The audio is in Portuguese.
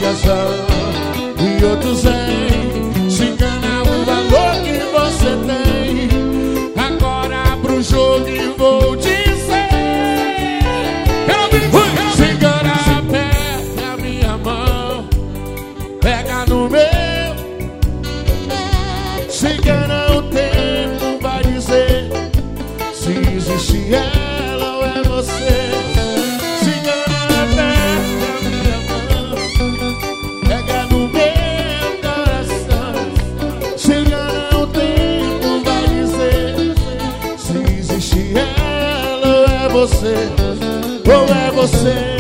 explicação e outros vêm se enganar o valor que você tem. Agora abro o jogo e vou dizer: se engana, aperta a minha mão, pega no meu. Se engana, o tempo vai dizer se existe ela ou é você. Se engana, aperta a minha mão, pega no meu coração. Se engana, o tempo vai dizer se existe ela ou é você. Ou é você.